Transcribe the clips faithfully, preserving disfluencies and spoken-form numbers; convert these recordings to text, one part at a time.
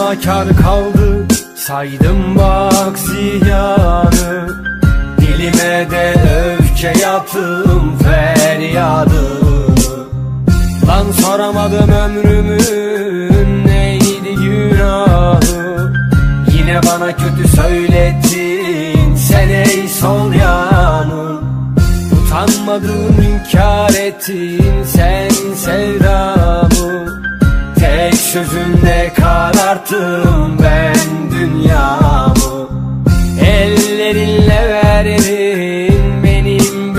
bana kar kaldı, saydım bak ziyanı. Dilime de öfke yaptım feryadı. Lan soramadım ömrümün neydi günahı. Yine bana kötü söylettin sen ey sol yanım. Utanmadın inkar ettin sen sevdamı. Tek sözünle kararttım ben dünyamı. Ellerinle verdin benim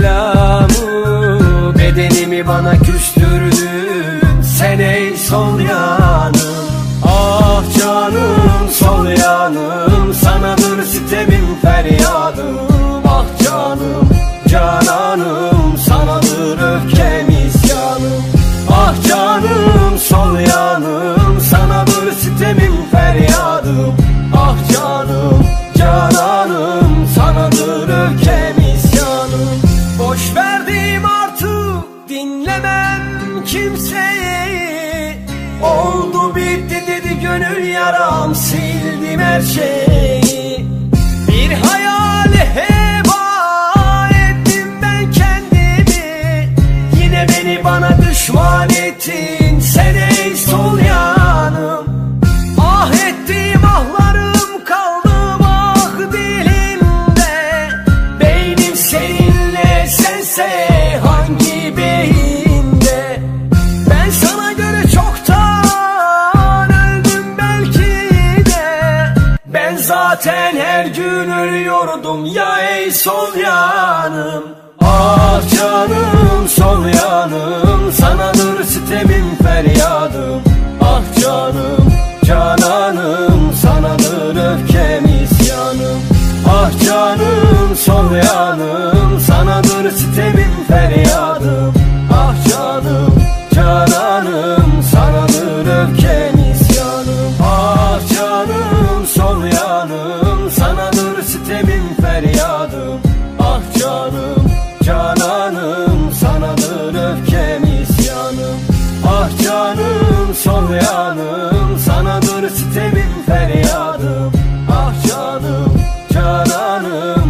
belamı. Bedenimi bana küstürdün sen ey sol yanım. Ah canım sol yanım, sanadır sitemim feryadım. Ah canım cananım, sanadır öfkem isyanım. Ah canım sol yanım, sanadır sitemim feryadım. Ah canım cananım, sanadır öfkem isyanım. Boş verdim artık dinlemem kimseyi. Oldu bitti dedi gönül yaram, sildim her şeyi. Bir hayale heba ettim ben kendimi. Yine beni bana düşman ettin sen ey sol yanım. Ah ettiğim ahlarım kaldı ah dilimde. Beynim seninle sense hangi beyinde. Ben sana göre çoktan öldüm belki de. Ben zaten her gün ölüyordum ya ey sol yanım. Ah canım sol yanım, sanadır sitemim feryadım. Ah canım cananım, sanadır öfkem isyanım. Ah canım sol yanım, sanadır sitemim feryadım. Ah canım cananım, sanadır öfkem isyanım. Ah canım sol yanım, sanadır sitemim feryadım. Ah canım cananım, sanadır öfkem isyanım. Ah canım sol yanım, sanadır sitemim feryadım. Ah canım cananım,